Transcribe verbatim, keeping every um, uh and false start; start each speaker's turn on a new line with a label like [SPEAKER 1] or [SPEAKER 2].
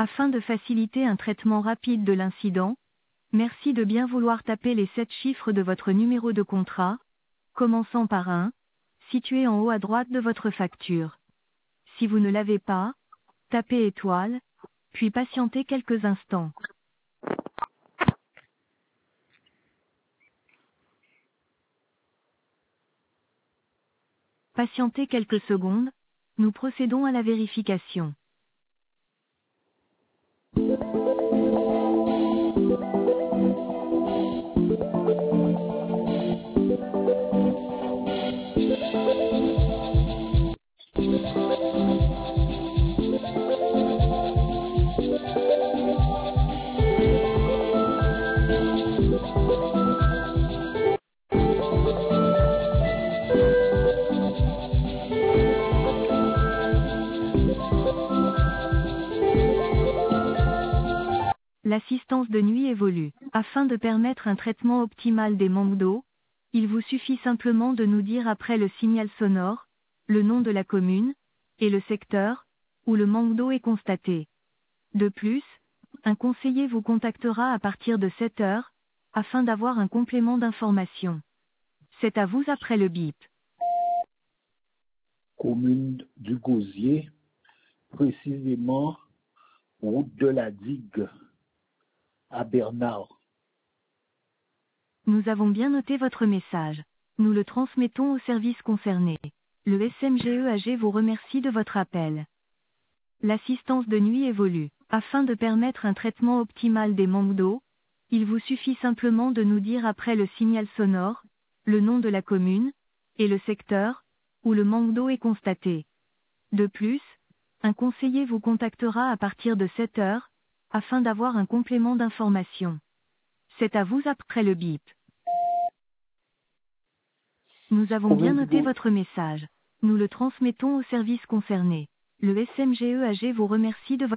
[SPEAKER 1] Afin de faciliter un traitement rapide de l'incident, merci de bien vouloir taper les sept chiffres de votre numéro de contrat, commençant par un, situé en haut à droite de votre facture. Si vous ne l'avez pas, tapez étoile, puis patientez quelques instants. Patientez quelques secondes, nous procédons à la vérification. L'assistance de nuit évolue. Afin de permettre un traitement optimal des manques d'eau, il vous suffit simplement de nous dire après le signal sonore, le nom de la commune, et le secteur, où le manque d'eau est constaté. De plus, un conseiller vous contactera à partir de sept heures, afin d'avoir un complément d'information. C'est à vous après le bip.
[SPEAKER 2] Commune du Gosier, précisément route de la Digue, à Bernard.
[SPEAKER 1] Nous avons bien noté votre message. Nous le transmettons au service concerné. Le S M G E A G vous remercie de votre appel. L'assistance de nuit évolue. Afin de permettre un traitement optimal des manques d'eau, il vous suffit simplement de nous dire après le signal sonore, le nom de la commune, et le secteur, où le manque d'eau est constaté. De plus, un conseiller vous contactera à partir de sept heures, afin d'avoir un complément d'information. C'est à vous après le bip. Nous avons bien noté votre message. Nous le transmettons au service concerné. Le S M G E A G vous remercie de votre